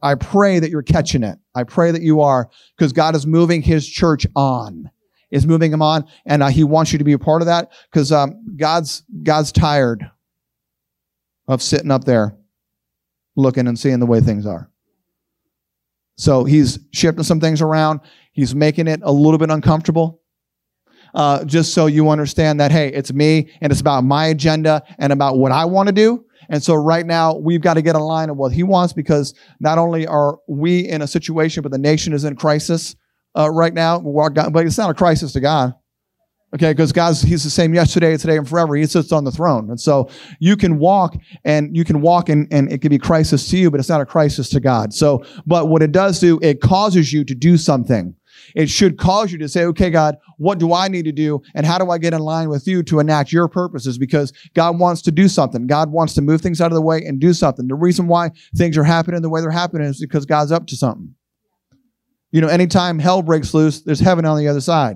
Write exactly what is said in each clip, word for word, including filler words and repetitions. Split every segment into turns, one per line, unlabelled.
I pray that you're catching it. I pray that you are, because God is moving his church on. Is moving him on, and uh, he wants you to be a part of that, because um, God's God's tired of sitting up there looking and seeing the way things are. So he's shifting some things around. He's making it a little bit uncomfortable, uh, just so you understand that, hey, it's me, and it's about my agenda and about what I want to do. And so right now, we've got to get in line of what he wants, because not only are we in a situation, but the nation is in crisis. Uh, right now, but it's not a crisis to God, okay? Because God's He's the same yesterday, today, and forever. He sits on the throne, and so you can walk, and you can walk, and, and it can be a crisis to you, but it's not a crisis to God. So, but what it does do, it causes you to do something. It should cause you to say, okay, God, what do I need to do, and how do I get in line with you to enact your purposes? Because God wants to do something. God wants to move things out of the way and do something. The reason why things are happening the way they're happening is because God's up to something. You know, anytime hell breaks loose, there's heaven on the other side.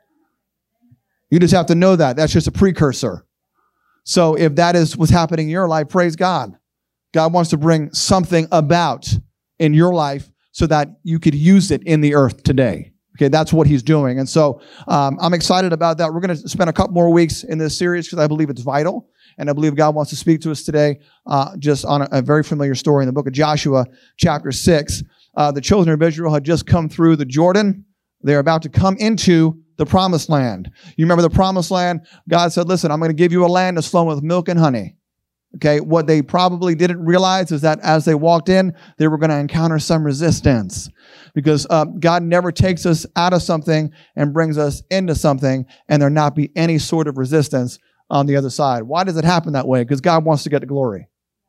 You just have to know that. That's just a precursor. So if that is what's happening in your life, praise God. God wants to bring something about in your life so that you could use it in the earth today. Okay, that's what he's doing. And so um, I'm excited about that. We're going to spend a couple more weeks in this series because I believe it's vital. And I believe God wants to speak to us today uh, just on a, a very familiar story in the book of Joshua, chapter six. Uh, the children of Israel had just come through the Jordan. They're about to come into the promised land. You remember the promised land? God said, listen, I'm going to give you a land that's flowing with milk and honey. Okay, what they probably didn't realize is that as they walked in, they were going to encounter some resistance, because uh, God never takes us out of something and brings us into something and there not be any sort of resistance on the other side. Why does it happen that way? Because God wants to get the glory.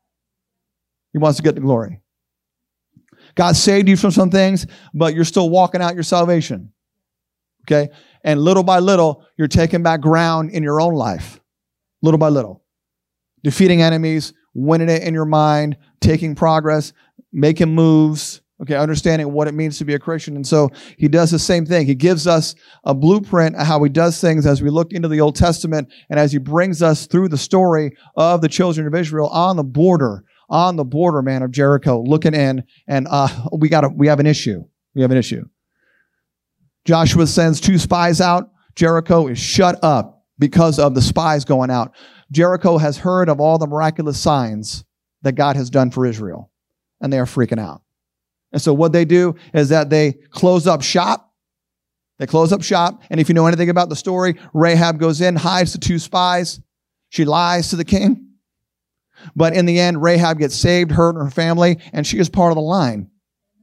He wants to get the glory. God saved you from some things, but you're still walking out your salvation. Okay? And little by little, you're taking back ground in your own life. Little by little. Defeating enemies, winning it in your mind, taking progress, making moves, okay, understanding what it means to be a Christian. And so he does the same thing. He gives us a blueprint of how he does things as we look into the Old Testament and as he brings us through the story of the children of Israel on the border on the border, man, of Jericho, looking in, and uh, we got a, we have an issue. We have an issue. Joshua sends two spies out. Jericho is shut up because of the spies going out. Jericho has heard of all the miraculous signs that God has done for Israel, and they are freaking out. And so what they do is that they close up shop. They close up shop, and if you know anything about the story, Rahab goes in, hides the two spies. She lies to the king. But in the end, Rahab gets saved, her and her family, and she is part of the line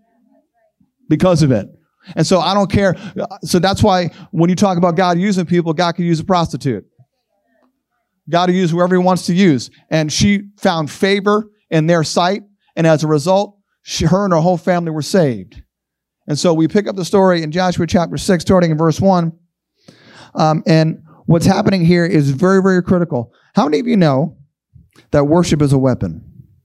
because of it. And so I don't care. So that's why when you talk about God using people, God could use a prostitute. God will use whoever he wants to use. And she found favor in their sight, and as a result, she, her and her whole family were saved. And so we pick up the story in Joshua chapter six, starting in verse one. Um, and what's happening here is very, very critical. How many of you know that worship is a weapon?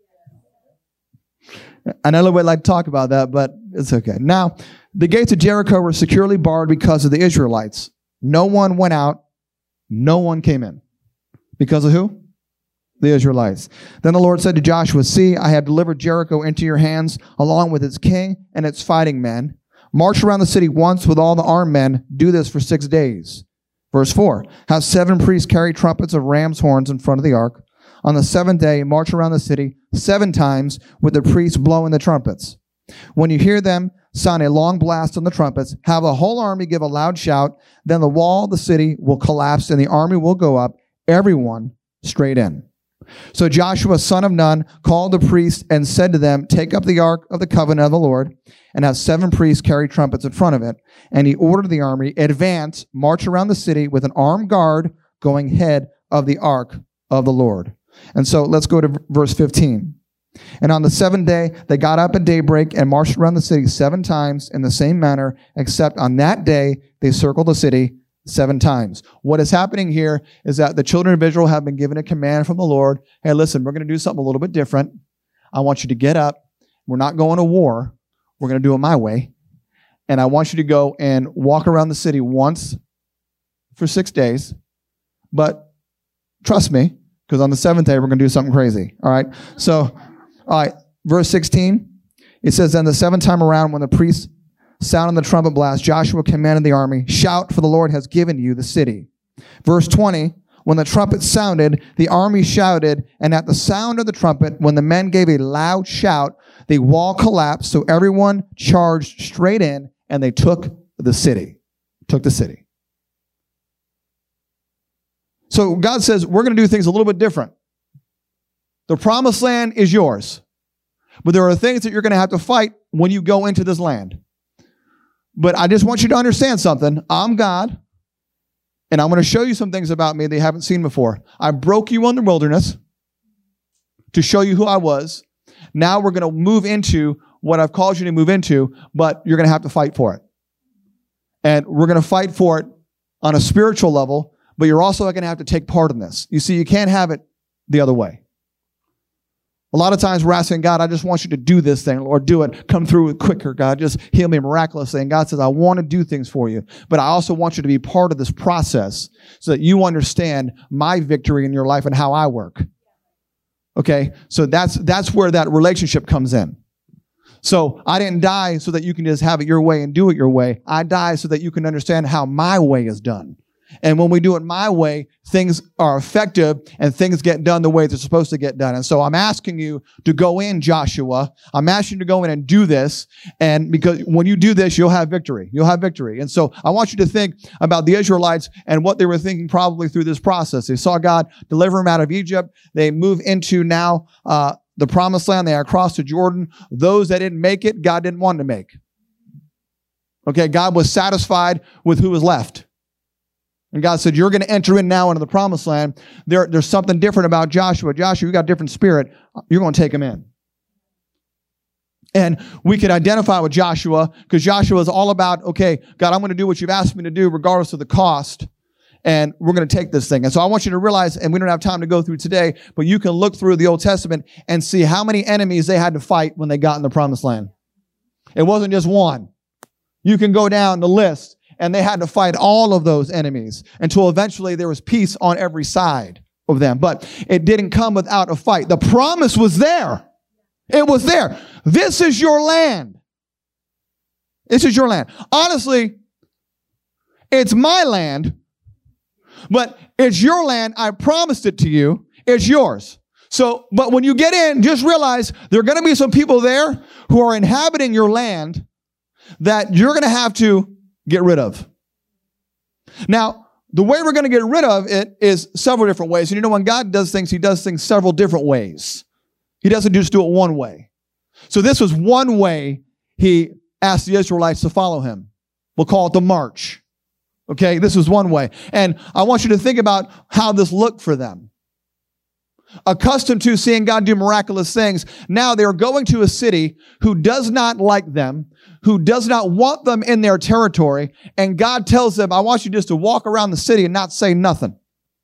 I know we like to talk about that, but it's okay. Now, the gates of Jericho were securely barred because of the Israelites. No one went out. No one came in. Because of who? The Israelites. Then the Lord said to Joshua, see, I have delivered Jericho into your hands, along with its king and its fighting men. March around the city once with all the armed men. Do this for six days. Verse four, have seven priests carry trumpets of ram's horns in front of the ark. On the seventh day, march around the city seven times with the priests blowing the trumpets. When you hear them sound a long blast on the trumpets, have the whole army give a loud shout. Then the wall of the city will collapse and the army will go up, everyone straight in. So Joshua, son of Nun, called the priests and said to them, take up the ark of the covenant of the Lord and have seven priests carry trumpets in front of it. And he ordered the army, advance, march around the city with an armed guard going ahead of the ark of the Lord. And so let's go to verse fifteen. And on the seventh day, they got up at daybreak and marched around the city seven times in the same manner, except on that day, they circled the city seven times. What is happening here is that the children of Israel have been given a command from the Lord. Hey, listen, we're going to do something a little bit different. I want you to get up. We're not going to war. We're going to do it my way. And I want you to go and walk around the city once for six days. But trust me, because on the seventh day, we're going to do something crazy. All right? So, all right, verse sixteen. It says, then the seventh time around, when the priest sounded the trumpet blast, Joshua commanded the army, shout, for the Lord has given you the city. Verse twenty, when the trumpet sounded, the army shouted, and at the sound of the trumpet, when the men gave a loud shout, the wall collapsed, so everyone charged straight in, and they took the city. Took the city. So God says, we're going to do things a little bit different. The promised land is yours. But there are things that you're going to have to fight when you go into this land. But I just want you to understand something. I'm God, and I'm going to show you some things about me that you haven't seen before. I broke you in the wilderness to show you who I was. Now we're going to move into what I've called you to move into, but you're going to have to fight for it. And we're going to fight for it on a spiritual level, but you're also going to have to take part in this. You see, you can't have it the other way. A lot of times we're asking God, I just want you to do this thing, Lord, do it. Come through quicker, God. Just heal me miraculously. And God says, I want to do things for you, but I also want you to be part of this process so that you understand my victory in your life and how I work. Okay? So that's, that's where that relationship comes in. So I didn't die so that you can just have it your way and do it your way. I died so that you can understand how my way is done. And when we do it my way, things are effective and things get done the way they're supposed to get done. And so I'm asking you to go in, Joshua. I'm asking you to go in and do this. And because when you do this, you'll have victory. You'll have victory. And so I want you to think about the Israelites and what they were thinking probably through this process. They saw God deliver them out of Egypt. They move into now uh, the promised land. They are across the Jordan. Those that didn't make it, God didn't want to make. Okay, God was satisfied with who was left. And God said, you're going to enter in now into the promised land. There, there's something different about Joshua. Joshua, you got a different spirit. You're going to take him in. And we can identify with Joshua because Joshua is all about, okay, God, I'm going to do what you've asked me to do regardless of the cost. And we're going to take this thing. And so I want you to realize, and we don't have time to go through today, but you can look through the Old Testament and see how many enemies they had to fight when they got in the promised land. It wasn't just one. You can go down the list. And they had to fight all of those enemies until eventually there was peace on every side of them. But it didn't come without a fight. The promise was there. It was there. This is your land. This is your land. Honestly, it's my land, but it's your land. I promised it to you. It's yours. So, but when you get in, just realize there are going to be some people there who are inhabiting your land that you're going to have to get rid of. Now, the way we're going to get rid of it is several different ways. And you know, when God does things, he does things several different ways. He doesn't just do it one way. So this was one way he asked the Israelites to follow him. We'll call it the march. Okay, this was one way. And I want you to think about how this looked for them. Accustomed to seeing God do miraculous things, now they're going to a city who does not like them, who does not want them in their territory, and God tells them, I want you just to walk around the city and not say nothing.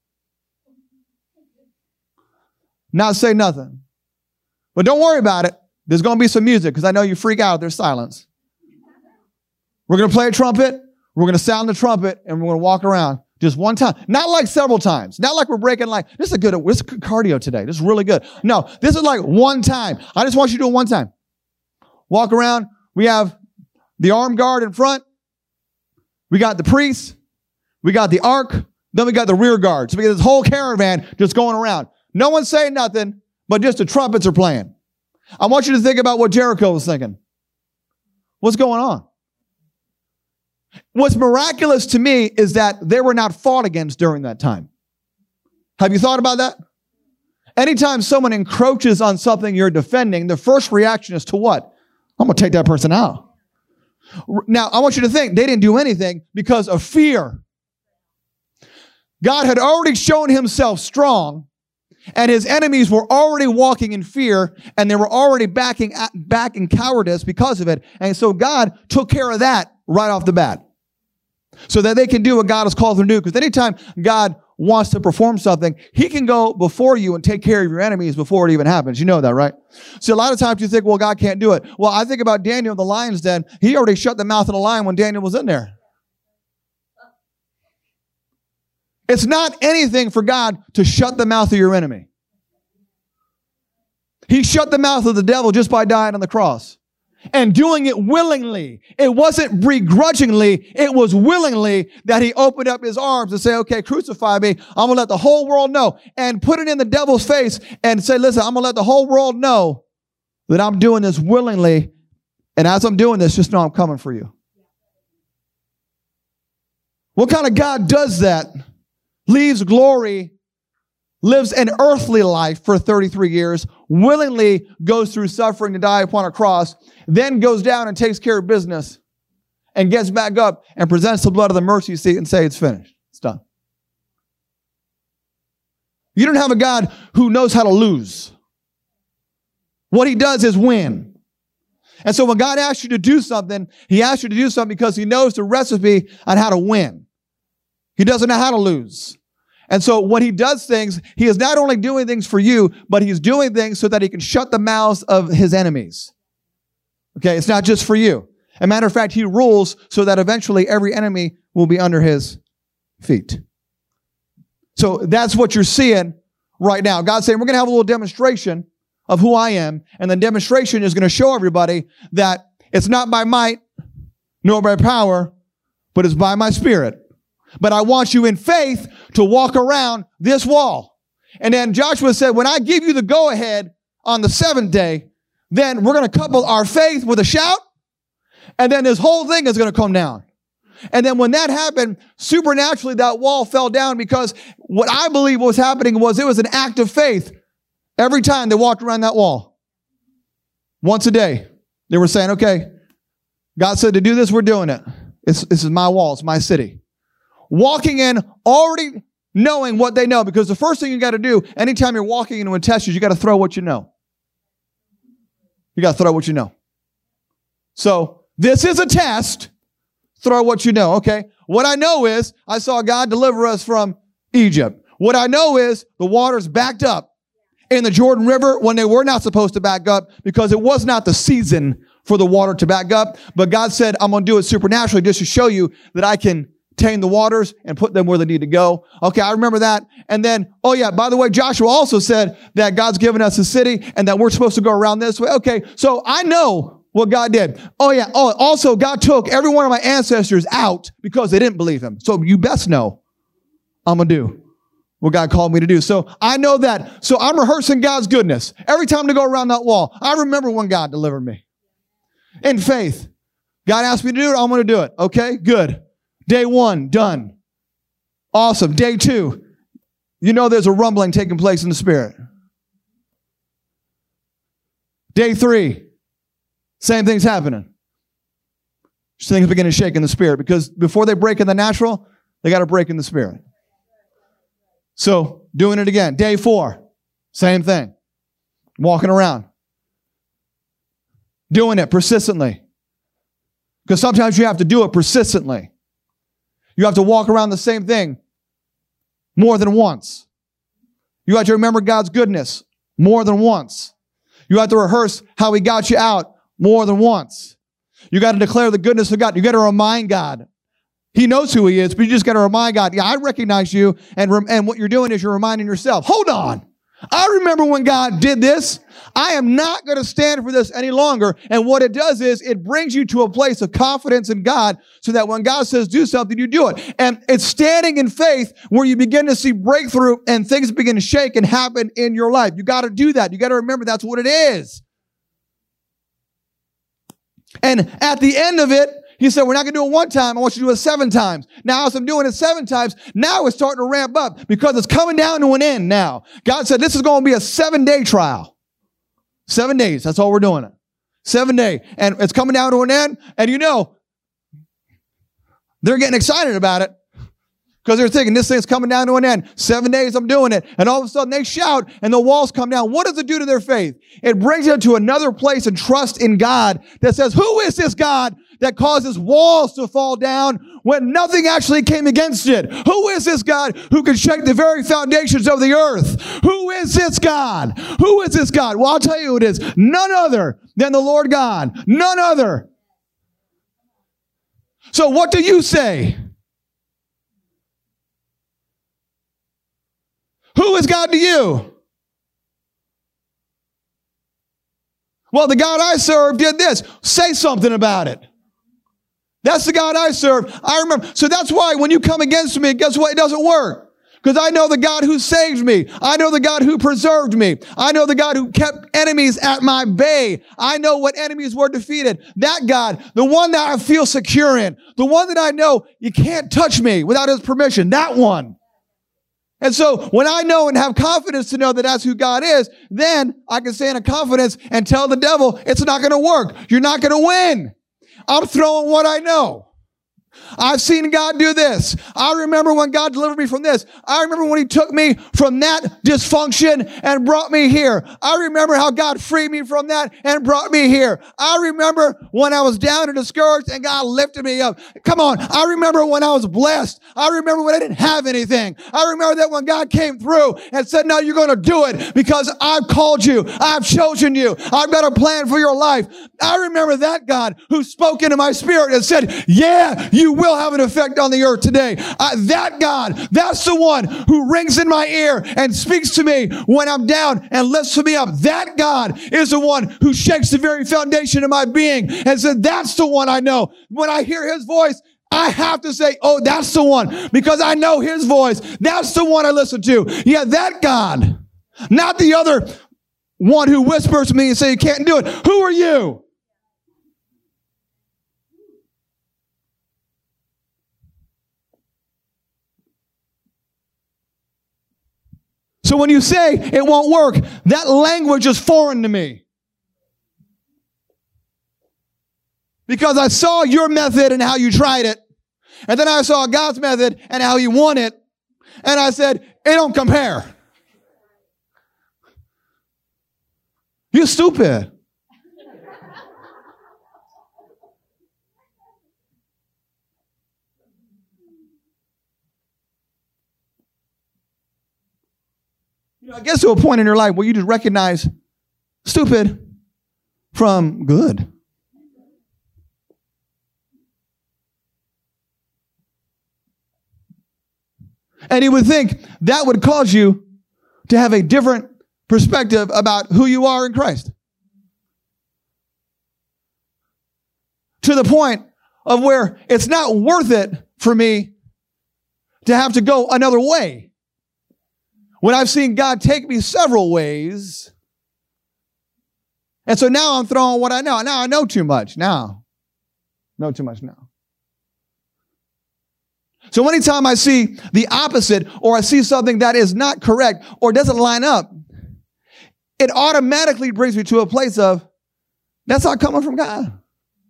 Not say nothing. But don't worry about it. There's going to be some music because I know you freak out if there's silence. We're going to play a trumpet, we're going to sound the trumpet, and we're going to walk around. Just one time. Not like several times. Not like we're breaking like, this is a good, this is good cardio today. This is really good. No, this is like one time. I just want you to do it one time. Walk around. We have the armed guard in front. We got the priests. We got the ark. Then we got the rear guard. So we got this whole caravan just going around. No one's saying nothing, but just the trumpets are playing. I want you to think about what Jericho was thinking. What's going on? What's miraculous to me is that they were not fought against during that time. Have you thought about that? Anytime someone encroaches on something you're defending, the first reaction is to what? I'm going to take that person out. Now, I want you to think, they didn't do anything because of fear. God had already shown himself strong, and his enemies were already walking in fear, and they were already backing back in cowardice because of it. And so God took care of that right off the bat so that they can do what God has called them to do. Because anytime God wants to perform something, he can go before you and take care of your enemies before it even happens. You know that, right? So a lot of times you think, well, God can't do it. Well, I think about Daniel in the lion's den. He already shut the mouth of the lion when Daniel was in there. It's not anything for God to shut the mouth of your enemy. He shut the mouth of the devil just by dying on the cross. and doing it willingly. It wasn't begrudgingly. It was willingly that he opened up his arms and say, okay, crucify me. I'm going to let the whole world know, and put it in the devil's face and say, listen, I'm going to let the whole world know that I'm doing this willingly. And as I'm doing this, just know I'm coming for you. What kind of God does that? Leaves glory, lives an earthly life for thirty-three years, willingly goes through suffering to die upon a cross, then goes down and takes care of business and gets back up and presents the blood of the mercy seat and say, it's finished. It's done. You don't have a God who knows how to lose. What he does is win. And so when God asks you to do something, he asks you to do something because he knows the recipe on how to win. He doesn't know how to lose. And so when he does things, he is not only doing things for you, but he's doing things so that he can shut the mouths of his enemies. Okay, it's not just for you. As a matter of fact, he rules so that eventually every enemy will be under his feet. So that's what you're seeing right now. God's saying, we're going to have a little demonstration of who I am. And the demonstration is going to show everybody that it's not by might nor by power, but it's by my Spirit. But I want you in faith to walk around this wall. And then Joshua said, when I give you the go ahead on the seventh day, then we're going to couple our faith with a shout. And then this whole thing is going to come down. And then when that happened, supernaturally that wall fell down, because what I believe was happening was it was an act of faith every time they walked around that wall. Once a day. They were saying, okay, God said to do this, we're doing it. It's, this is my wall. It's my city. Walking in already knowing what they know, because the first thing you got to do anytime you're walking into a test is you got to throw what you know. You got to throw what you know. So this is a test. Throw what you know. Okay. What I know is I saw God deliver us from Egypt. What I know is the waters backed up in the Jordan River when they were not supposed to back up, because it was not the season for the water to back up. But God said, I'm going to do it supernaturally just to show you that I can tame the waters and put them where they need to go. Okay, I remember that. And then, oh yeah, by the way, Joshua also said that God's given us a city and that we're supposed to go around this way. Okay, so I know what God did. Oh yeah, oh, also God took every one of my ancestors out because they didn't believe him. So you best know I'm going to do what God called me to do. So I know that. So I'm rehearsing God's goodness. Every time to go around that wall, I remember when God delivered me. In faith. God asked me to do it, I'm going to do it. Okay, good. Day one, done. Awesome. Day two, you know there's a rumbling taking place in the Spirit. Day three, same thing's happening. Things begin to shake in the Spirit, because before they break in the natural, they got to break in the Spirit. So, doing it again. Day four, same thing. Walking around. Doing it persistently. Because sometimes you have to do it persistently. You have to walk around the same thing more than once. You have to remember God's goodness more than once. You have to rehearse how he got you out more than once. You got to declare the goodness of God. You got to remind God. He knows who he is, but you just got to remind God, yeah, I recognize you, and, rem- and what you're doing is you're reminding yourself, hold on. I remember when God did this. I am not going to stand for this any longer. And what it does is it brings you to a place of confidence in God, so that when God says do something, you do it. And it's standing in faith where you begin to see breakthrough and things begin to shake and happen in your life. You got to do that. You got to remember that's what it is. And at the end of it, he said, we're not going to do it one time. I want you to do it seven times. Now, as I'm doing it seven times, now it's starting to ramp up, because it's coming down to an end now. God said, this is going to be a seven-day trial. Seven days. That's all we're doing it. Seven day. And it's coming down to an end. And you know, they're getting excited about it, because they're thinking this thing's coming down to an end. Seven days I'm doing it. And all of a sudden they shout and the walls come down. What does it do to their faith? It brings them to another place and trust in God that says, who is this God that causes walls to fall down when nothing actually came against it? Who is this God who can shake the very foundations of the earth? Who is this God? Who is this God? Well, I'll tell you who it is. None other than the Lord God. None other. So what do you say? Who is God to you? Well, the God I serve did this. Say something about it. That's the God I serve. I remember. So that's why when you come against me, guess what? It doesn't work. Because I know the God who saved me. I know the God who preserved me. I know the God who kept enemies at my bay. I know what enemies were defeated. That God, the one that I feel secure in, the one that I know you can't touch me without his permission, that one. And so when I know and have confidence to know that that's who God is, then I can stand in confidence and tell the devil, it's not going to work. You're not going to win. I'm throwing what I know. I've seen God do this. I remember when God delivered me from this. I remember when he took me from that dysfunction and brought me here. I remember how God freed me from that and brought me here. I remember when I was down and discouraged and God lifted me up. Come on. I remember when I was blessed. I remember when I didn't have anything. I remember that when God came through and said, no, you're going to do it because I've called you. I've chosen you. I've got a plan for your life. I remember that God who spoke into my spirit and said, yeah, you will have an effect on the earth today. Uh, that God, that's the one who rings in my ear and speaks to me when I'm down and lifts me up. That God is the one who shakes the very foundation of my being and said, that's the one I know. When I hear his voice, I have to say, oh, that's the one, because I know his voice. That's the one I listen to. Yeah, that God, not the other one who whispers to me and say, you can't do it. Who are you? So when you say it won't work, that language is foreign to me. Because I saw your method and how you tried it. And then I saw God's method and how he won it. And I said, it don't compare. You're stupid. I guess to a point in your life where you just recognize stupid from good. And you would think that would cause you to have a different perspective about who you are in Christ. To the point of where it's not worth it for me to have to go another way. When I've seen God take me several ways. And so now I'm throwing what I know. Now I know too much. Now. Know too much now. So anytime I see the opposite or I see something that is not correct or doesn't line up, it automatically brings me to a place of, that's not coming from God.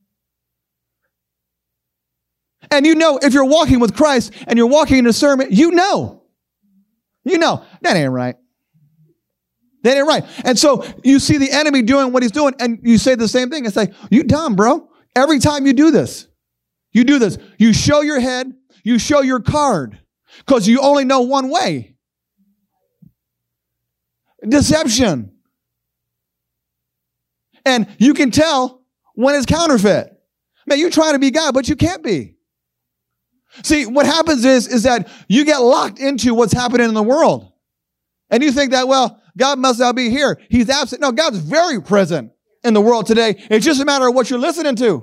And you know, if you're walking with Christ and you're walking in discernment, you know. You know, that ain't right. That ain't right. And so you see the enemy doing what he's doing and you say the same thing and say, you dumb, bro. Every time you do this, you do this. You show your head, you show your card because you only know one way. Deception. And you can tell when it's counterfeit. Man, you're trying to be God, but you can't be. See, what happens is, is that you get locked into what's happening in the world. And you think that, well, God must not be here. He's absent. No, God's very present in the world today. It's just a matter of what you're listening to.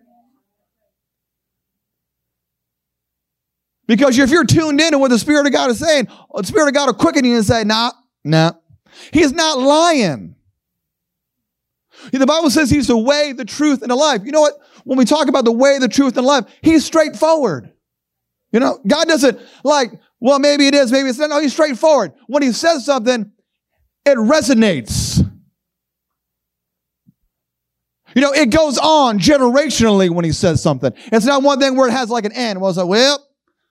Because if you're tuned in to what the Spirit of God is saying, the Spirit of God will quicken you and say, nah, nah. He's not lying. The Bible says he's the way, the truth, and the life. You know what? When we talk about the way, the truth, and life, he's straightforward. You know, God doesn't like, well, maybe it is, maybe it's not. No, he's straightforward. When he says something, it resonates. You know, it goes on generationally when he says something. It's not one thing where it has like an end. Well, it's like, well,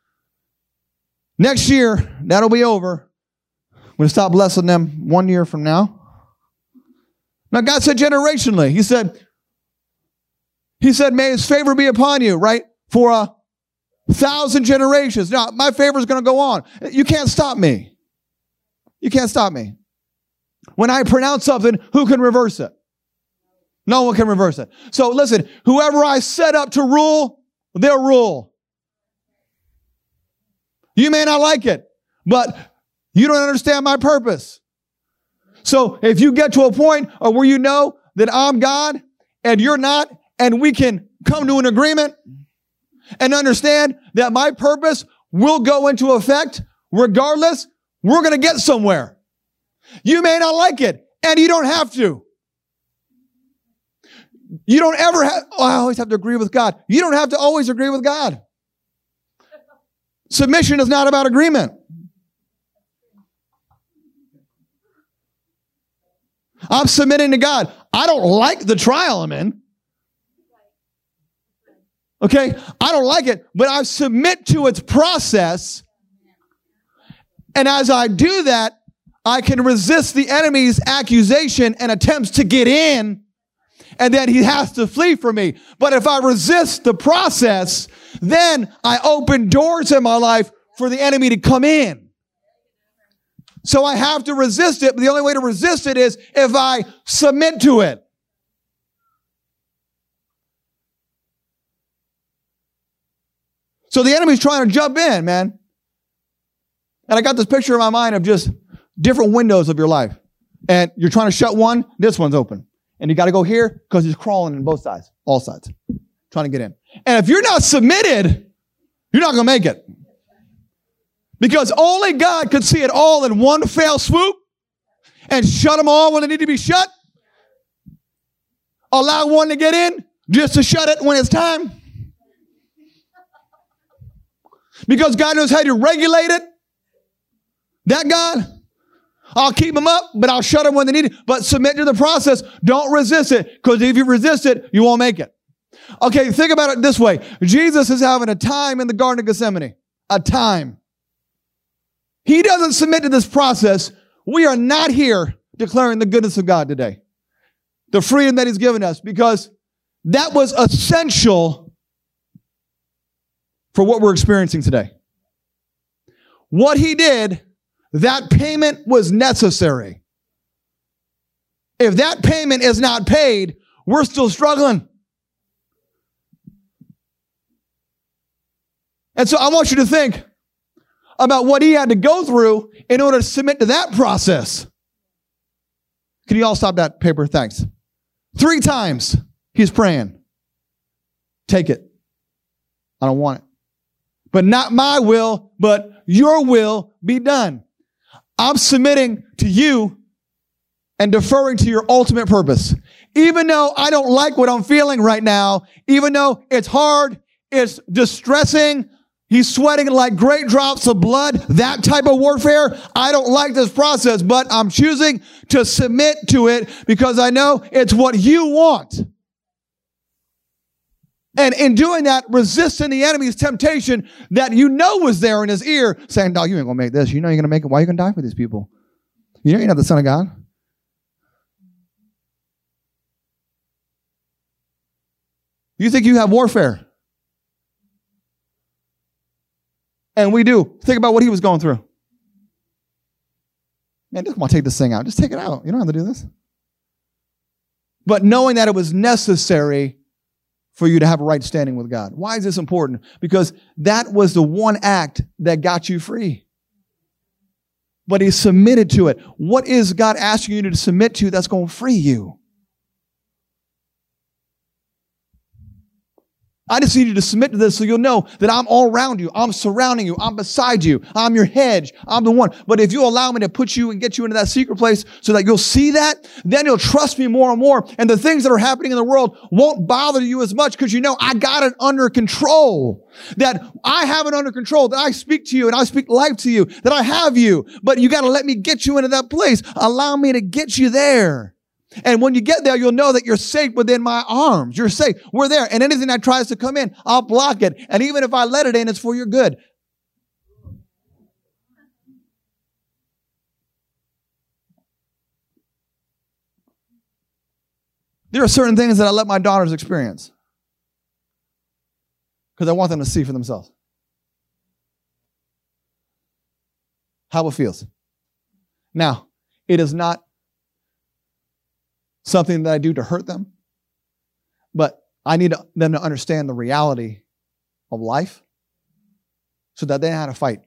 next year, that'll be over. I'm going to stop blessing them one year from now. Now, God said generationally. He said, he said, may his favor be upon you, right? For a thousand generations. Now, my favor is going to go on. You can't stop me. You can't stop me. When I pronounce something, who can reverse it? No one can reverse it. So listen, whoever I set up to rule, they'll rule. You may not like it, but you don't understand my purpose. So if you get to a point where you know that I'm God and you're not, and we can come to an agreement and understand that my purpose will go into effect regardless, we're going to get somewhere. You may not like it, and you don't have to. You don't ever have, oh, I always have to agree with God. You don't have to always agree with God. Submission is not about agreement. I'm submitting to God. I don't like the trial I'm in. Okay? I don't like it, but I submit to its process. And as I do that, I can resist the enemy's accusation and attempts to get in, and then he has to flee from me. But if I resist the process, then I open doors in my life for the enemy to come in. So I have to resist it, but the only way to resist it is if I submit to it. So the enemy's trying to jump in, man. And I got this picture in my mind of just different windows of your life. And you're trying to shut one, this one's open. And you got to go here because he's crawling on both sides, all sides, trying to get in. And if you're not submitted, you're not going to make it. Because only God could see it all in one fell swoop and shut them all when they need to be shut. Allow one to get in just to shut it when it's time. Because God knows how to regulate it. That God, I'll keep them up, but I'll shut them when they need it. But submit to the process. Don't resist it, because if you resist it, you won't make it. Okay, think about it this way. Jesus is having a time in the Garden of Gethsemane. A time. He doesn't submit to this process. We are not here declaring the goodness of God today. The freedom that he's given us, because that was essential for what we're experiencing today. What he did, that payment was necessary. If that payment is not paid, we're still struggling. And so I want you to think about what he had to go through in order to submit to that process. Can you all stop that paper? Thanks. Three times he's praying. Take it. I don't want it. But not my will, but your will be done. I'm submitting to you and deferring to your ultimate purpose. Even though I don't like what I'm feeling right now, even though it's hard, it's distressing, he's sweating like great drops of blood, that type of warfare, I don't like this process, but I'm choosing to submit to it because I know it's what you want. And in doing that, resisting the enemy's temptation that you know was there in his ear, saying, dog, you ain't going to make this. You know you're going to make it. Why are you going to die for these people? You know you're not the Son of God. You think you have warfare. And we do. Think about what he was going through. Man, just want to take this thing out. Just take it out. You don't have to do this. But knowing that it was necessary for you to have a right standing with God. Why is this important? Because that was the one act that got you free. But he submitted to it. What is God asking you to submit to that's going to free you? I just need you to submit to this so you'll know that I'm all around you. I'm surrounding you. I'm beside you. I'm your hedge. I'm the one. But if you allow me to put you and get you into that secret place so that you'll see that, then you'll trust me more and more. And the things that are happening in the world won't bother you as much because you know I got it under control. That I have it under control. That I speak to you and I speak life to you. That I have you. But you got to let me get you into that place. Allow me to get you there. And when you get there, you'll know that you're safe within my arms. You're safe. We're there. And anything that tries to come in, I'll block it. And even if I let it in, it's for your good. There are certain things that I let my daughters experience because I want them to see for themselves how it feels. Now, it is not something that I do to hurt them, but I need them to understand the reality of life so that they know how to fight.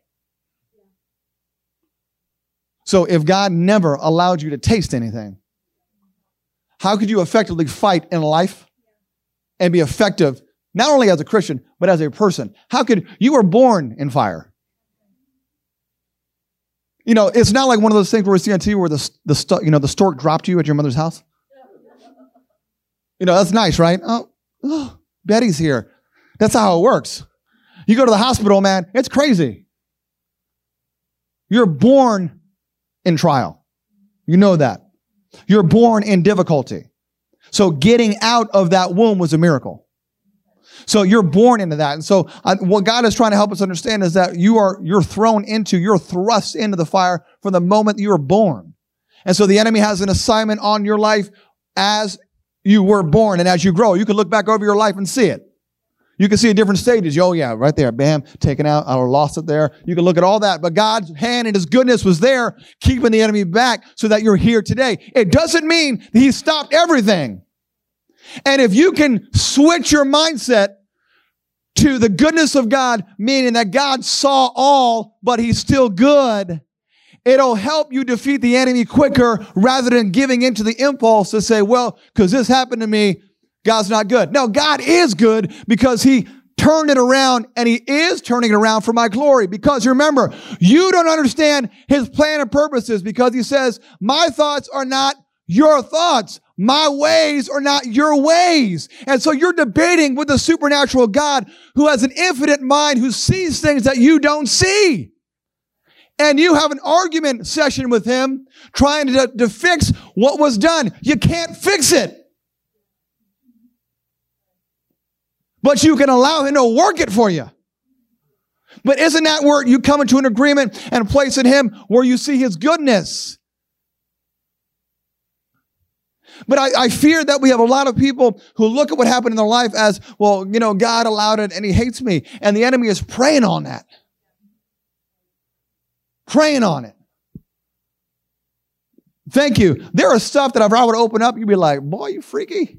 So if God never allowed you to taste anything, how could you effectively fight in life and be effective, not only as a Christian, but as a person? How could, you were born in fire. You know, it's not like one of those things where we see on T V where the, the, you know, the stork dropped you at your mother's house. You know, that's nice, right? Oh, oh, Betty's here. That's how it works. You go to the hospital, man, it's crazy. You're born in trial. You know that. You're born in difficulty. So getting out of that womb was a miracle. So you're born into that. And so uh, what God is trying to help us understand is that you are, you're thrown into, you're thrust into the fire from the moment you were born. And so the enemy has an assignment on your life as you were born. And as you grow, you can look back over your life and see it. You can see at different stages. Oh yeah, right there, bam, taken out. I lost it there. You can look at all that. But God's hand and his goodness was there, keeping the enemy back so that you're here today. It doesn't mean that he stopped everything. And if you can switch your mindset to the goodness of God, meaning that God saw all, but he's still good, it'll help you defeat the enemy quicker rather than giving into the impulse to say, well, because this happened to me, God's not good. No, God is good because he turned it around, and he is turning it around for my glory. Because remember, you don't understand his plan and purposes, because he says, my thoughts are not your thoughts. My ways are not your ways. And so you're debating with the supernatural God who has an infinite mind, who sees things that you don't see. And you have an argument session with him trying to, to fix what was done. You can't fix it. But you can allow him to work it for you. But isn't that where you come into an agreement and place in him where you see his goodness? But I, I fear that we have a lot of people who look at what happened in their life as, well, you know, God allowed it and he hates me. And the enemy is preying on that. Preying on it. Thank you. There is stuff that if I would open up, you'd be like, boy, you freaky.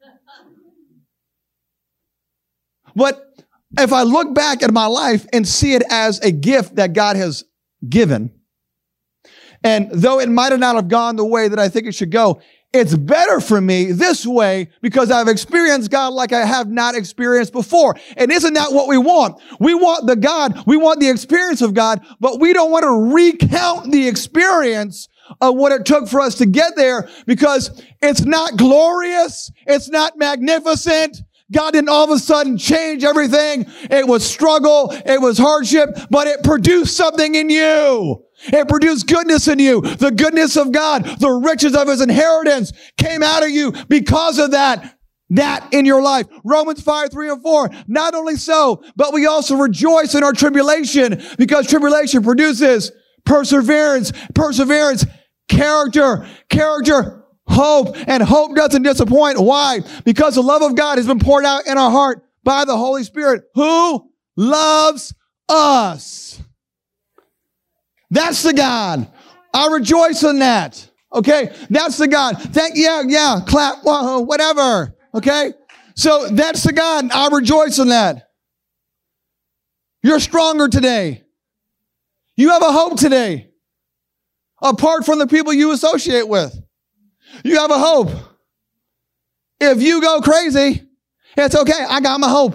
But if I look back at my life and see it as a gift that God has given, and though it might have not have gone the way that I think it should go, it's better for me this way because I've experienced God like I have not experienced before. And isn't that what we want? We want the God, we want the experience of God, but we don't want to recount the experience of what it took for us to get there, because it's not glorious. It's not magnificent. God didn't all of a sudden change everything. It was struggle. It was hardship, but it produced something in you. It produced goodness in you. The goodness of God, the riches of his inheritance came out of you because of that, that in your life. Romans five, three and four. Not only so, but we also rejoice in our tribulation, because tribulation produces perseverance, perseverance, character, character, hope, and hope doesn't disappoint. Why? Because the love of God has been poured out in our heart by the Holy Spirit, who loves us. That's the God. I rejoice in that. Okay? That's the God. Thank, yeah, yeah, clap, whatever. Okay? So that's the God. I rejoice in that. You're stronger today. You have a hope today. Apart from the people you associate with. You have a hope. If you go crazy, it's okay. I got my hope.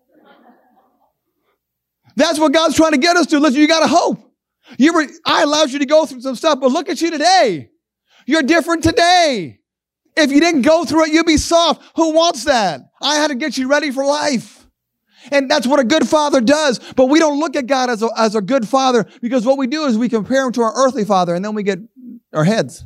That's what God's trying to get us to. Listen, you got a hope. You were, I allowed you to go through some stuff, but look at you today. You're different today. If you didn't go through it, you'd be soft. Who wants that? I had to get you ready for life. And that's what a good father does. But we don't look at God as a, as a good father, because what we do is we compare him to our earthly father, and then we get our heads.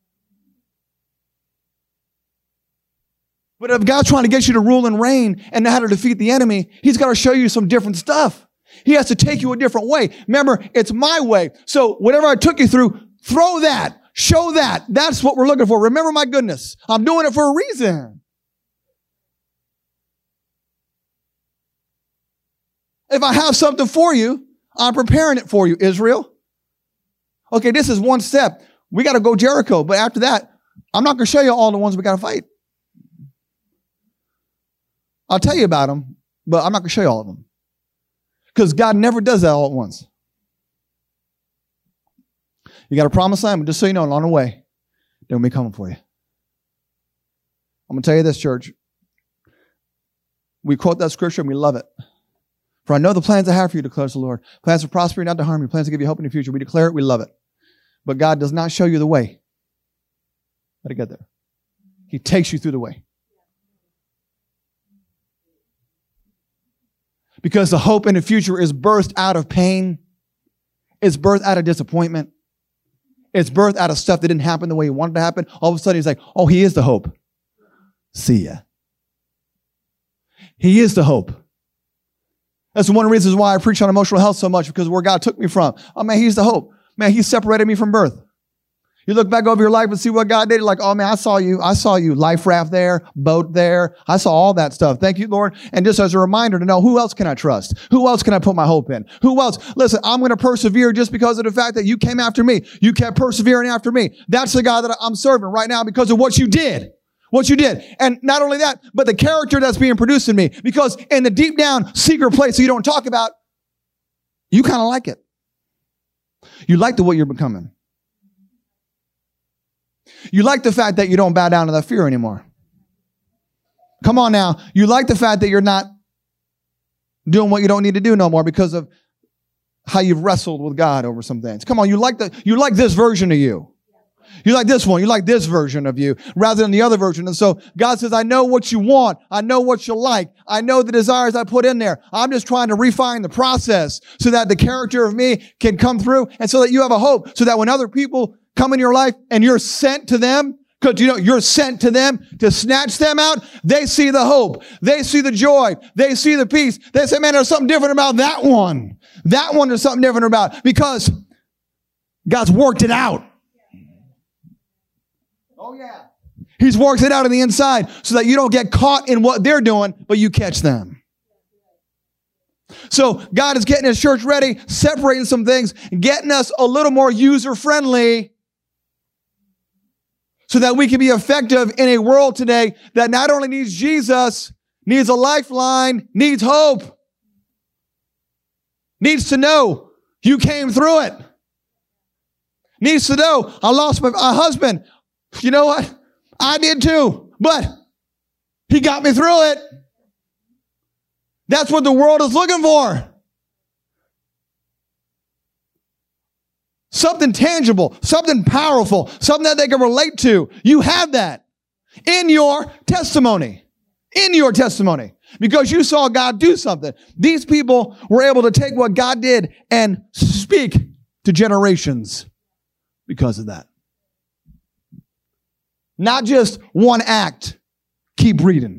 But if God's trying to get you to rule and reign and know how to defeat the enemy, he's got to show you some different stuff. He has to take you a different way. Remember, it's my way. So whatever I took you through, throw that. Show that. That's what we're looking for. Remember my goodness. I'm doing it for a reason. If I have something for you, I'm preparing it for you, Israel. Okay, this is one step. We got to go Jericho. But after that, I'm not going to show you all the ones we got to fight. I'll tell you about them, but I'm not going to show you all of them. Because God never does that all at once. You got a promised land, but just so you know, along the way, they're going to be coming for you. I'm going to tell you this, church. We quote that scripture and we love it. For I know the plans I have for you, declares the Lord. Plans to prosper you, not to harm you. Plans to give you hope in the future. We declare it, we love it. But God does not show you the way how to get there. He takes you through the way. Because the hope in the future is birthed out of pain. It's birthed out of disappointment. It's birthed out of stuff that didn't happen the way you wanted to happen. All of a sudden, he's like, oh, he is the hope. See ya. He is the hope. That's one of the reasons why I preach on emotional health so much, because where God took me from. Oh, man, he's the hope. Man, he separated me from birth. You look back over your life and see what God did. Like, oh, man, I saw you. I saw you. Life raft there, boat there. I saw all that stuff. Thank you, Lord. And just as a reminder to know, who else can I trust? Who else can I put my hope in? Who else? Listen, I'm going to persevere just because of the fact that you came after me. You kept persevering after me. That's the God that I'm serving right now because of what you did. What you did. And not only that, but the character that's being produced in me. Because in the deep down secret place that you don't talk about, you kind of like it. You like the what you're becoming. You like the fact that you don't bow down to that fear anymore. Come on now. You like the fact that you're not doing what you don't need to do no more because of how you've wrestled with God over some things. Come on. You like the, you like this version of you. You like this one. You like this version of you rather than the other version. And so God says, I know what you want. I know what you like. I know the desires I put in there. I'm just trying to refine the process so that the character of me can come through and so that you have a hope so that when other people come in your life and you're sent to them, because you know you're sent to them to snatch them out, they see the hope. They see the joy. They see the peace. They say, man, there's something different about that one. That one there's something different about because God's worked it out. Oh, yeah. He's worked it out on the inside so that you don't get caught in what they're doing, but you catch them. So God is getting his church ready, separating some things, getting us a little more user-friendly so that we can be effective in a world today that not only needs Jesus, needs a lifeline, needs hope, needs to know you came through it, needs to know I lost my, my husband. You know what? I did too, but he got me through it. That's what the world is looking for. Something tangible, something powerful, something that they can relate to. You have that in your testimony. In your testimony. Because you saw God do something. These people were able to take what God did and speak to generations because of that. Not just one act. Keep reading.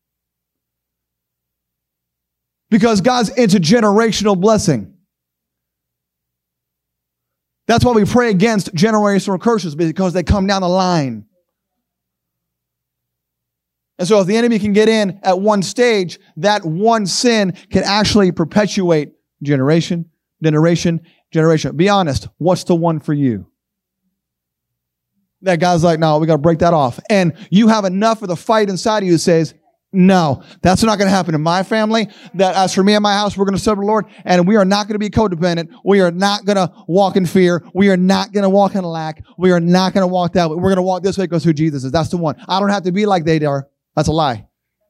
Because God's into generational blessing. That's why we pray against generational curses, because they come down the line. And so if the enemy can get in at one stage, that one sin can actually perpetuate generation, generation, generation. Be honest. What's the one for you? That guy's like, no, we got to break that off. And you have enough of the fight inside of you that says, no, that's not going to happen in my family. That as for me and my house, we're going to serve the Lord, and we are not going to be codependent. We are not going to walk in fear. We are not going to walk in lack. We are not going to walk that way. We're going to walk this way because who Jesus is. That's the one. I don't have to be like they are. That's a lie.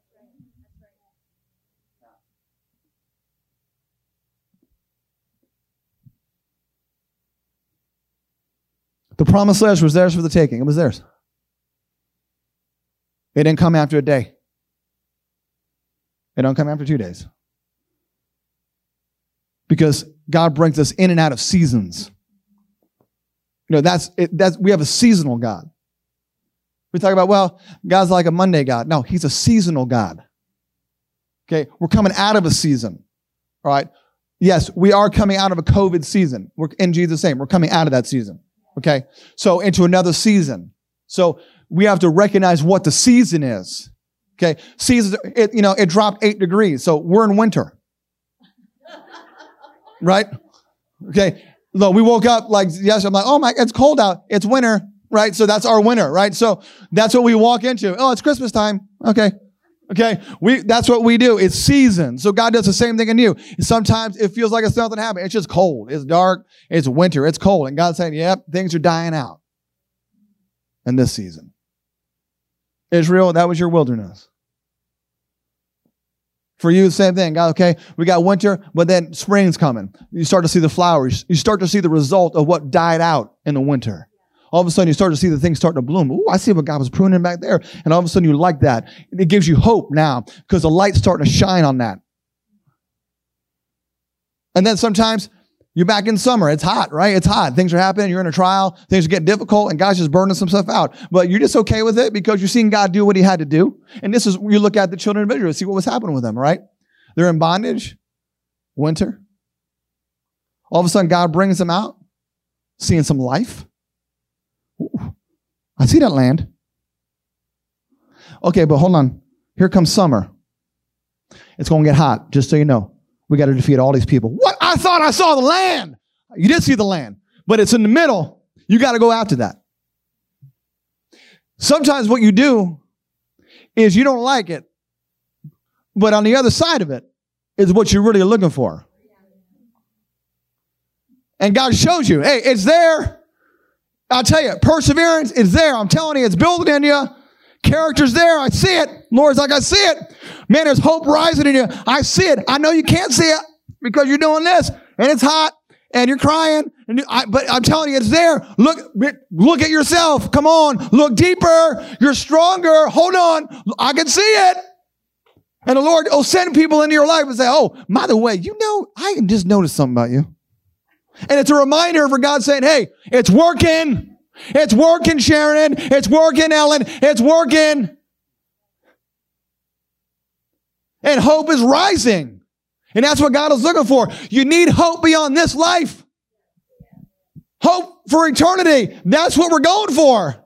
The promised land was theirs for the taking. It was theirs. It didn't come after a day. It don't come after two days. Because God brings us in and out of seasons. You know, that's, it, that's, we have a seasonal God. We talk about, well, God's like a Monday God. No, he's a seasonal God. Okay. We're coming out of a season. All right. Yes, we are coming out of a COVID season. We're in Jesus' name. We're coming out of that season. Okay. So into another season. So we have to recognize what the season is. Okay. Season, it, you know, it dropped eight degrees. So we're in winter. Right? Okay. No, we woke up like, yes, I'm like, oh my, it's cold out. It's winter. Right? So that's our winter. Right? So that's what we walk into. Oh, it's Christmas time. Okay. Okay. We, that's what we do. It's season. So God does the same thing in you. Sometimes it feels like it's nothing happening. It's just cold. It's dark. It's winter. It's cold. And God's saying, yep, things are dying out in this season. Israel, that was your wilderness. For you, the same thing. God, okay, we got winter, but then spring's coming. You start to see the flowers. You start to see the result of what died out in the winter. All of a sudden, you start to see the things start to bloom. Ooh, I see what God was pruning back there. And all of a sudden, you like that. It gives you hope now because the light's starting to shine on that. And then sometimes you're back in summer. It's hot, right? It's hot. Things are happening. You're in a trial. Things are getting difficult, and God's just burning some stuff out. But you're just okay with it because you're seeing God do what he had to do. And this is, you look at the children of Israel, see what was happening with them, right? They're in bondage, winter. All of a sudden, God brings them out, seeing some life. Ooh, I see that land. Okay, but hold on. Here comes summer. It's going to get hot, just so you know. We got to defeat all these people. What? I thought I saw the land. You did see the land, but it's in the middle. You got to go after that. Sometimes what you do is you don't like it, but on the other side of it is what you're really looking for. And God shows you, hey, it's there. I'll tell you, perseverance is there. I'm telling you, it's building in you. Character's there. I see it. Lord's like, I see it. Man, there's hope rising in you. I see it. I know you can't see it because you're doing this and it's hot and you're crying. And you, I, but I'm telling you, it's there. Look, look at yourself. Come on. Look deeper. You're stronger. Hold on. I can see it. And the Lord will send people into your life and say, oh, by the way, you know, I can just notice something about you. And it's a reminder for God saying, hey, it's working. It's working, Sharon. It's working, Ellen. It's working. And hope is rising. And that's what God is looking for. You need hope beyond this life. Hope for eternity. That's what we're going for.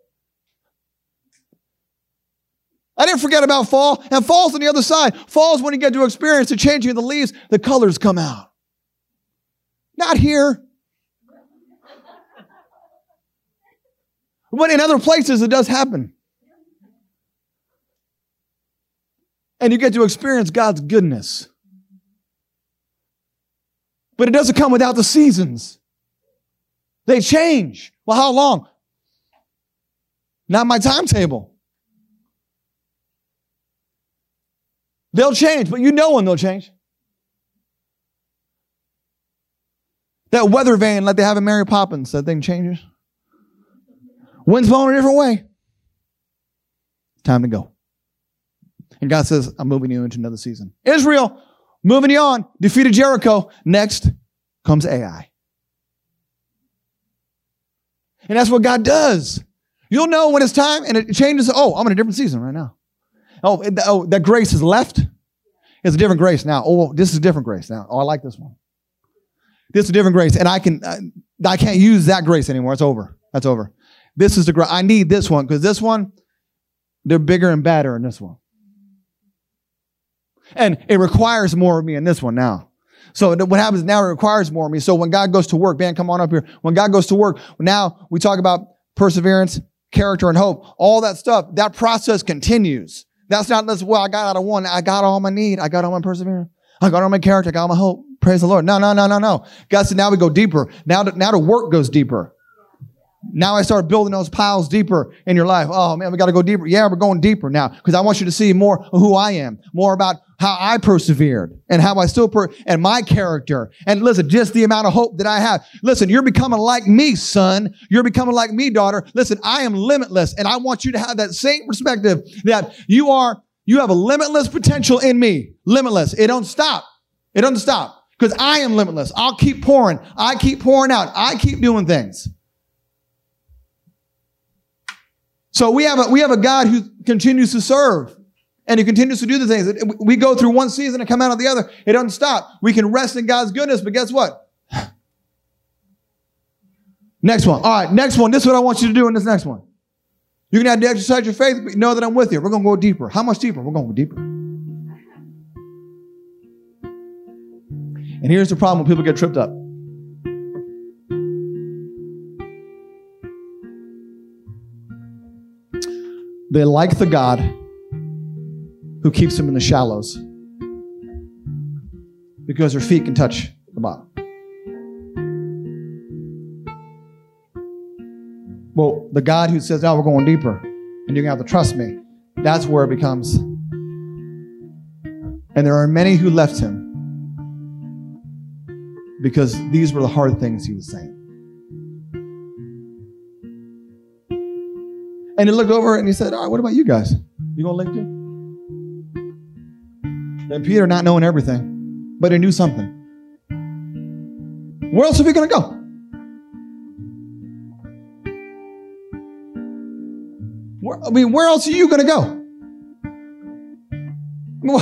I didn't forget about fall. And fall's on the other side. Fall's when you get to experience the changing of the leaves, the colors come out. Not here. But in other places, it does happen. And you get to experience God's goodness. But it doesn't come without the seasons. They change. Well, how long? Not my timetable. They'll change, but you know when they'll change. That weather vane like they have in Mary Poppins, that thing changes. Wind's blowing a different way. Time to go. And God says, I'm moving you into another season. Israel, moving you on, defeated Jericho. Next comes Ai. And that's what God does. You'll know when it's time and it changes. Oh, I'm in a different season right now. Oh, it, oh that grace is left. It's a different grace now. Oh, this is a different grace now. Oh, I like this one. This is a different grace. And I can, uh, I can't use that grace anymore. It's over. That's over. This is the grace. I need this one because this one, they're bigger and badder in this one. And it requires more of me in this one now. So what happens now, it requires more of me. So when God goes to work, man, come on up here. When God goes to work, now we talk about perseverance, character, and hope. All that stuff, that process continues. That's not, that's, well, I got out of one. I got all my need. I got all my perseverance. I got all my character. I got all my hope. Praise the Lord. No, no, no, no, no. God said, now we go deeper. Now, the, now the work goes deeper. Now I start building those piles deeper in your life. Oh, man, we got to go deeper. Yeah, we're going deeper now because I want you to see more of who I am, more about how I persevered and how I still, per- and my character. And listen, just the amount of hope that I have. Listen, you're becoming like me, son. You're becoming like me, daughter. Listen, I am limitless, and I want you to have that same perspective that you are, you have a limitless potential in me. Limitless. It don't stop. It doesn't stop because I am limitless. I'll keep pouring. I keep pouring out. I keep doing things. So we have a, we have a God who continues to serve and he continues to do the things. We go through one season and come out of the other. It doesn't stop. We can rest in God's goodness, but guess what? Next one. All right, next one. This is what I want you to do in this next one. You're going to have to exercise your faith, but know that I'm with you. We're going to go deeper. How much deeper? We're going to go deeper. And here's the problem when people get tripped up. They like the God who keeps them in the shallows because their feet can touch the bottom. Well, the God who says, now we're going deeper, And you're going to have to trust me. That's where it becomes. And there are many who left him because these were the hard things he was saying. And he looked over and he said, all right, what about you guys? You going to live too? And Peter, not knowing everything, but he knew something. Where else are we going to go? Where, I mean, where else are you going to go? No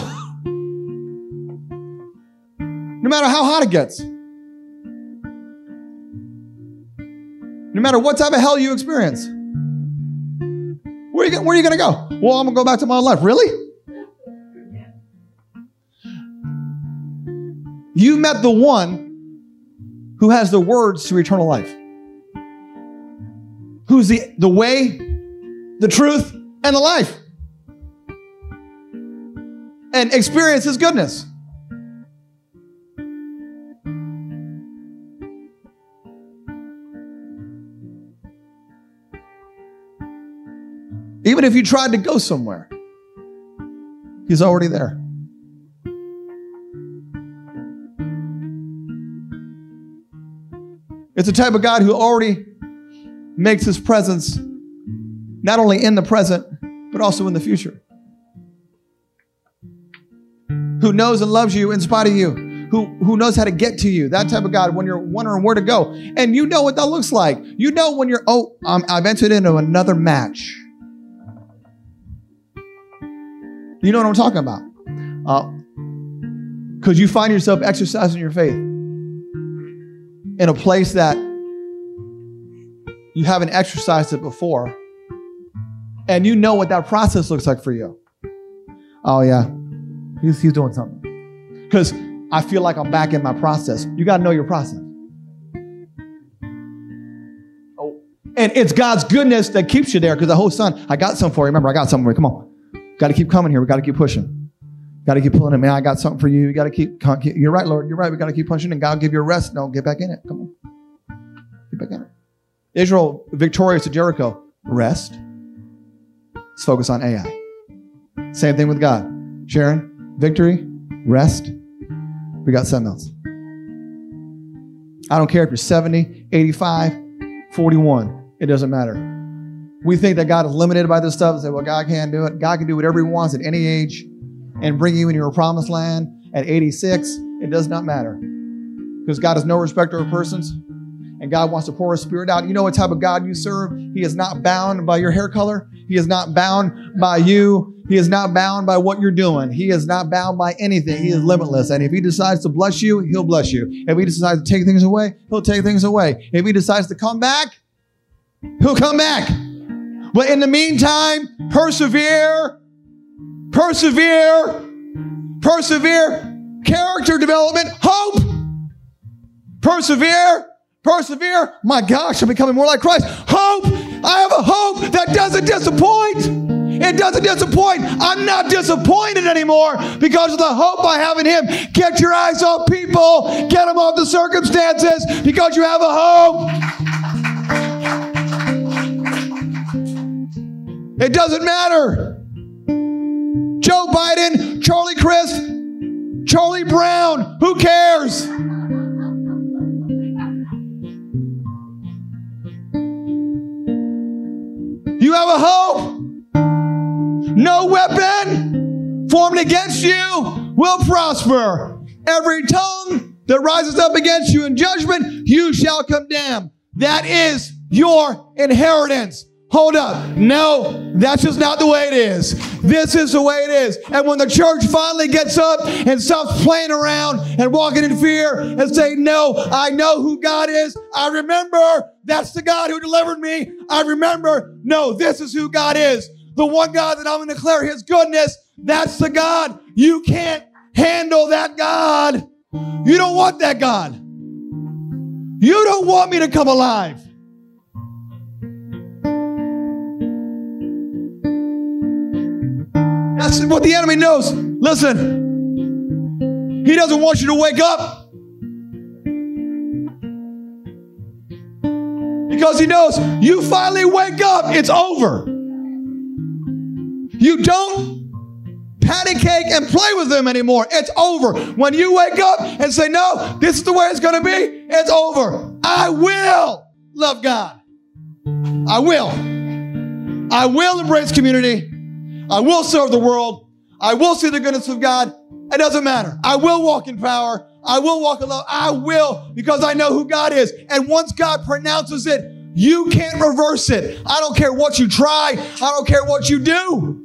matter how hot it gets. No matter what type of hell you experience. Where are you, where are you going to go? Well, I'm going to go back to my old life. Really? You met the one who has the words to eternal life. Who's the, the way, the truth, and the life. And experience his goodness. Even if you tried to go somewhere, he's already there. It's the type of God who already makes his presence not only in the present, but also in the future. Who knows and loves you in spite of you. Who, who knows how to get to you. That type of God when you're wondering where to go. And you know what that looks like. You know when you're, oh, um, I've entered into another match. You know what I'm talking about. Because uh, you find yourself exercising your faith in a place that you haven't exercised it before. And you know what that process looks like for you. Oh, yeah. He's, he's doing something. Because I feel like I'm back in my process. You got to know your process. Oh, and it's God's goodness that keeps you there. Because the whole son, I got something for you. Remember, I got something for you. Come on. Got to keep coming here. We got to keep pushing. Got to keep pulling it. Man, I got something for you. You got to keep, keep. You're right, Lord. You're right. We got to keep pushing, and God will give you a rest. No, get back in it. Come on. Get back in it. Israel victorious at Jericho. Rest. Let's focus on A I. Same thing with God. Sharon, victory, rest. We got something else. I don't care if you're seventy, eighty-five, forty-one. It doesn't matter. We think that God is limited by this stuff and say, well, God can't do it. God can do whatever he wants at any age and bring you into your promised land at eighty-six. It does not matter. Because God is no respecter of persons. And God wants to pour his spirit out. You know what type of God you serve? He is not bound by your hair color. He is not bound by you. He is not bound by what you're doing. He is not bound by anything. He is limitless. And if he decides to bless you, he'll bless you. If he decides to take things away, he'll take things away. If he decides to come back, he'll come back. But in the meantime, persevere, persevere, persevere, character development, hope, persevere, persevere. My gosh, I'm becoming more like Christ. Hope. I have a hope that doesn't disappoint. It doesn't disappoint. I'm not disappointed anymore because of the hope I have in him. Get your eyes off people. Get them off the circumstances because you have a hope. It doesn't matter. Joe Biden, Charlie Crist, Charlie Brown, who cares? You have a hope. No weapon formed against you will prosper. Every tongue that rises up against you in judgment, you shall condemn. That is your inheritance. Hold up. No, that's just not the way it is. This is the way it is. And when the church finally gets up and stops playing around and walking in fear and saying, no, I know who God is. I remember that's the God who delivered me. I remember, no, this is who God is. The one God that I'm going to declare his goodness, that's the God. You can't handle that God. You don't want that God. You don't want me to come alive. That's what the enemy knows. Listen, he doesn't want you to wake up. Because he knows you finally wake up, it's over. You don't patty cake and play with them anymore. It's over. When you wake up and say, no, this is the way it's going to be, it's over. I will love God. I will. I will embrace community. I will serve the world. I will see the goodness of God. It doesn't matter. I will walk in power. I will walk in love. I will, because I know who God is. And once God pronounces it, you can't reverse it. I don't care what you try. I don't care what you do.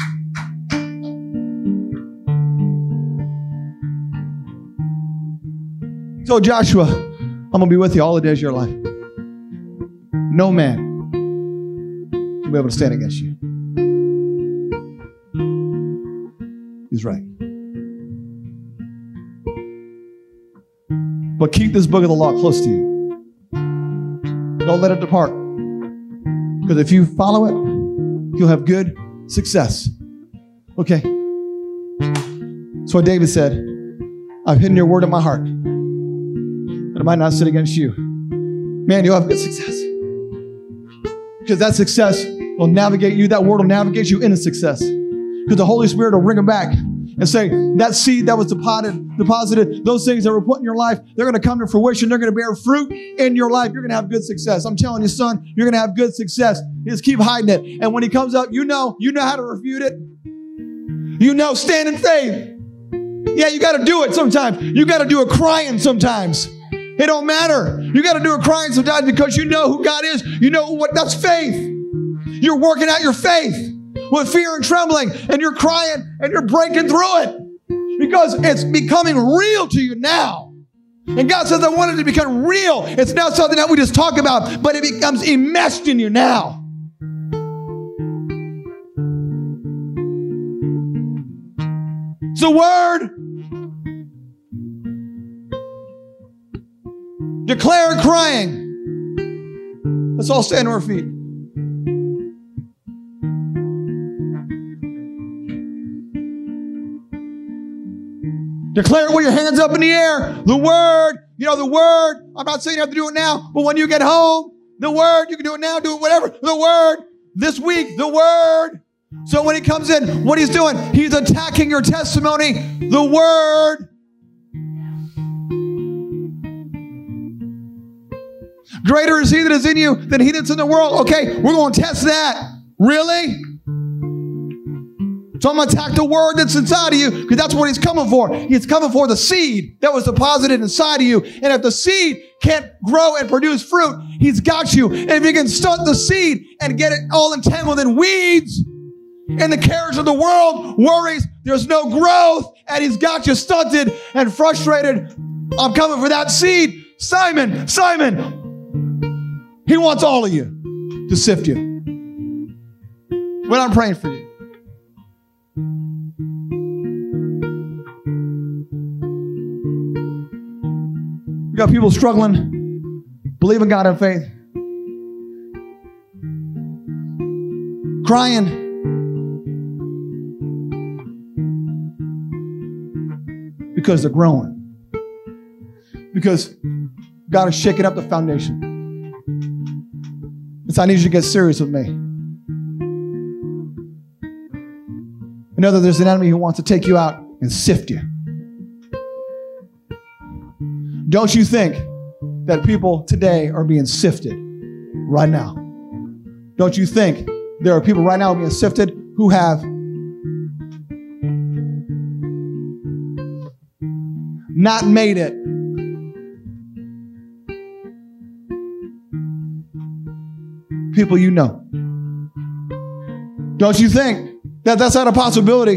So Joshua, I'm going to be with you all the days of your life. No man will be able to stand against you. He's right. But keep this book of the law close to you. Don't let it depart. Because if you follow it, you'll have good success. Okay. That's what David said. I've hidden your word in my heart, that it might not sin against you. Man, you'll have good success. Because that success will navigate you. That word will navigate you into success. Because the Holy Spirit will bring them back and say, that seed that was deposited, deposited, those things that were put in your life, they're going to come to fruition. They're going to bear fruit in your life. You're going to have good success. I'm telling you, son, you're going to have good success. Just keep hiding it. And when he comes up, you know, you know how to refute it. You know, stand in faith. Yeah, you got to do it sometimes. You got to do it crying sometimes. It don't matter. You got to do it crying sometimes because you know who God is. You know what, that's faith. You're working out your faith with fear and trembling, and you're crying and you're breaking through it because it's becoming real to you now. And God says, I want it to become real. It's not something that we just talk about, but it becomes enmeshed in you now. It's the word. Declare crying. Let's all stand on our feet. Declare it with your hands up in the air. The word, you know, the word. I'm not saying you have to do it now, but when you get home, the word, you can do it now, do it whatever. The word, this week, the word. So when he comes in, what he's doing, he's attacking your testimony. The word. Greater is he that is in you than he that's in the world. Okay, we're going to test that. Really? So I'm going to attack the word that's inside of you because that's what he's coming for. He's coming for the seed that was deposited inside of you. And if the seed can't grow and produce fruit, he's got you. And if he can stunt the seed and get it all entangled in weeds and the cares of the world, worries, there's no growth, and he's got you stunted and frustrated. I'm coming for that seed. Simon, Simon, he wants all of you to sift you. But I'm praying for you. We got people struggling, believing God in faith, crying, because they're growing, because God is shaking up the foundation. And so I need you to get serious with me. I know that there's an enemy who wants to take you out and sift you. Don't you think that people today are being sifted right now? Don't you think there are people right now being sifted who have not made it? People you know. Don't you think that that's not a possibility?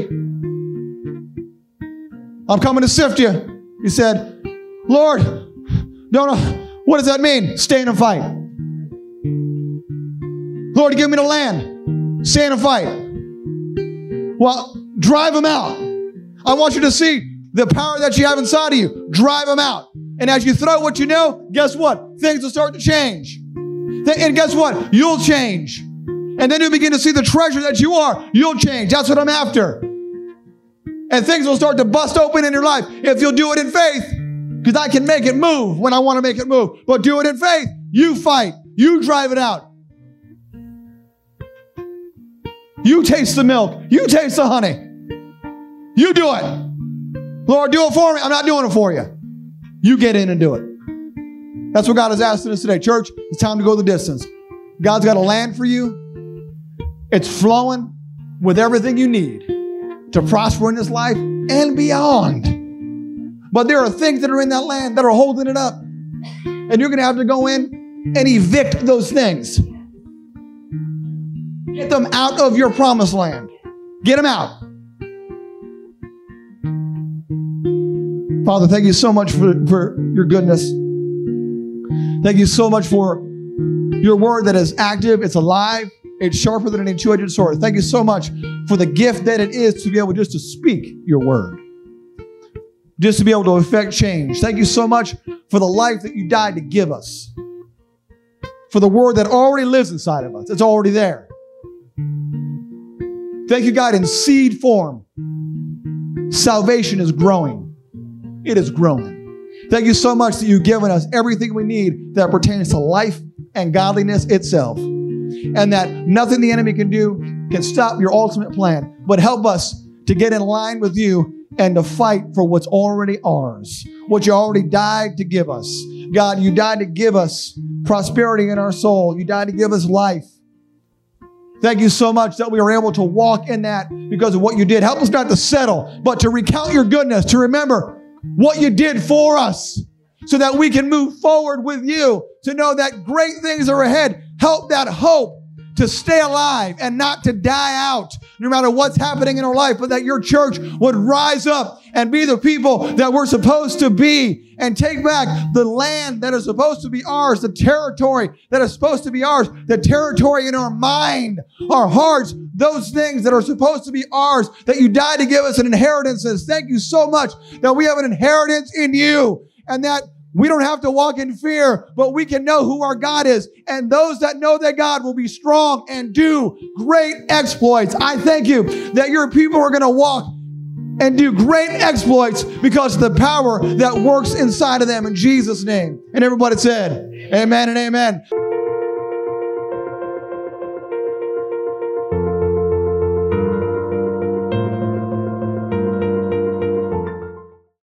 I'm coming to sift you. He said, Lord, don't know. What does that mean? Stand and fight. Lord, give me the land. Stand and fight. Well, drive them out. I want you to see the power that you have inside of you. Drive them out. And as you throw what you know, guess what? Things will start to change. And guess what? You'll change. And then you begin to see the treasure that you are. You'll change. That's what I'm after. And things will start to bust open in your life if you'll do it in faith. Because I can make it move when I want to make it move. But do it in faith. You fight. You drive it out. You taste the milk. You taste the honey. You do it. Lord, do it for me. I'm not doing it for you. You get in and do it. That's what God is asking us today. Church, it's time to go the distance. God's got a land for you. It's flowing with everything you need to prosper in this life and beyond. But there are things that are in that land that are holding it up. And you're going to have to go in and evict those things. Get them out of your promised land. Get them out. Father, thank you so much for, for your goodness. Thank you so much for your word that is active, it's alive, it's sharper than any two-edged sword. Thank you so much for the gift that it is to be able just to speak your word. Just to be able to affect change. Thank you so much for the life that you died to give us. For the word that already lives inside of us. It's already there. Thank you, God, in seed form. Salvation is growing. It is growing. Thank you so much that you've given us everything we need that pertains to life and godliness itself. And that nothing the enemy can do can stop your ultimate plan. But help us to get in line with you and to fight for what's already ours. What you already died to give us. God, you died to give us prosperity in our soul. You died to give us life. Thank you so much that we are able to walk in that because of what you did. Help us not to settle, but to recount your goodness, to remember what you did for us so that we can move forward with you, to know that great things are ahead. Help that hope to stay alive and not to die out no matter what's happening in our life, but that your church would rise up and be the people that we're supposed to be and take back the land that is supposed to be ours, the territory that is supposed to be ours, the territory in our mind, our hearts, those things that are supposed to be ours, that you died to give us an inheritance. Thank you so much that we have an inheritance in you and that we don't have to walk in fear, but we can know who our God is. And those that know their God will be strong and do great exploits. I thank you that your people are going to walk and do great exploits because of the power that works inside of them in Jesus' name. And everybody said, amen and amen.